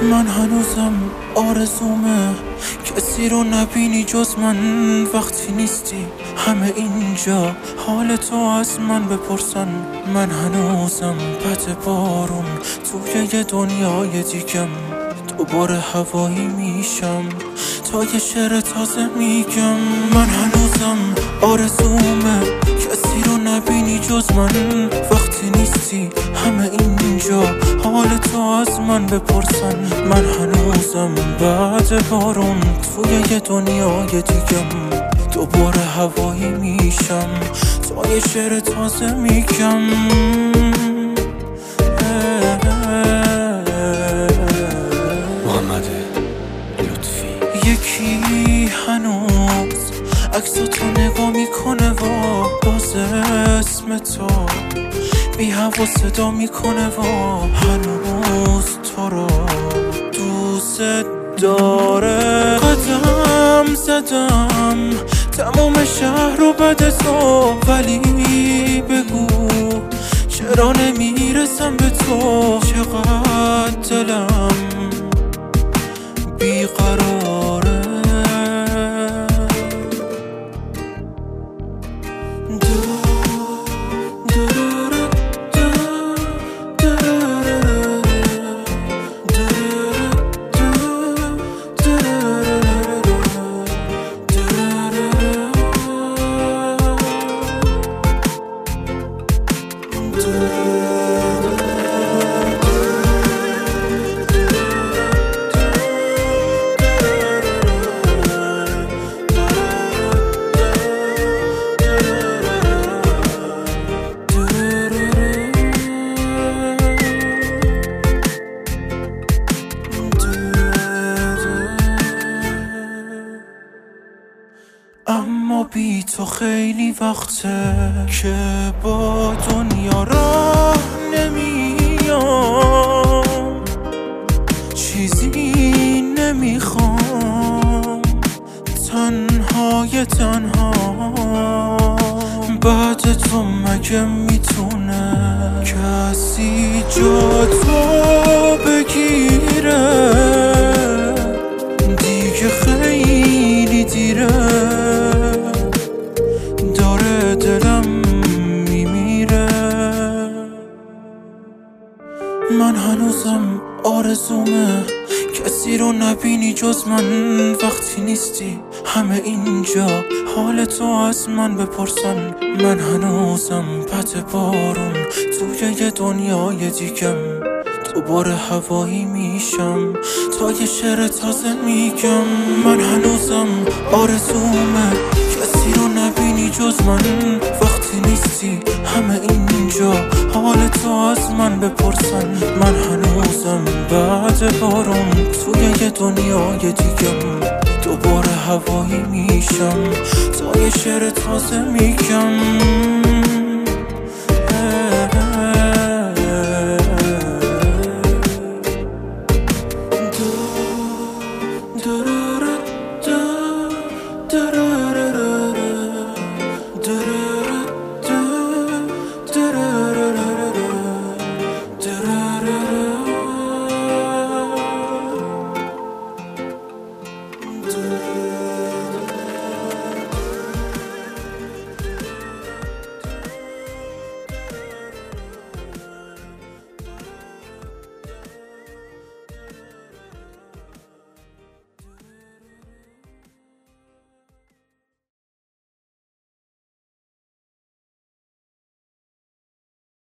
من هنوزم آرزومه کسی رو نبینی جز من وقتی نیستی. همه اینجا حال تو از من بپرسن. من هنوزم پت بارون توی یه دنیای دیگم. دوباره هوایی میشم تا یه شعر تازه میگم. من هنوزم آرزومه کسی رو نبینی جز من وقتی نیستی. همه اینجا حال تو از من بپرسن. من هنوزم بعد بارون توی یه دنیای دیگم. دوباره هوایی میشم تا یه شعر تازه میگم. یکی هنوز عکساتو نگاه میکنه و باز اسم تو بی هوا صدا میکنه و هنوز تو رو دوست داره. قدم زدم تمام شهر رو بده تو، ولی بگو چرا نمیرسم به تو. چقدر دلم بیقراره. اما بی تو خیلی وقته که با دنیا راه نمیام. چیزی نمیخوام تنهای تنها. بعد تو مگه میتونه کسی جا تو بگیره؟ دیگه خیلی دیره، داره دلم میمیره. من هنوزم آرزومه کسی رو نبینی جز من وقتی نیستی. همه اینجا حال تو از من بپرسن. من هنوزم پت بارون توی یه دنیای دیگم. دوباره هوایی میشم تا یه شعر تازه میگم. من هنوزم آرزومه کسی رو نبینی جز من وقتی نیستی. همه اینجا حال تو از من بپرسن. من هنوزم بعد بارون توی یه دنیای دیگم. دوباره هوایی میشم تا یه شعر تازه میگم.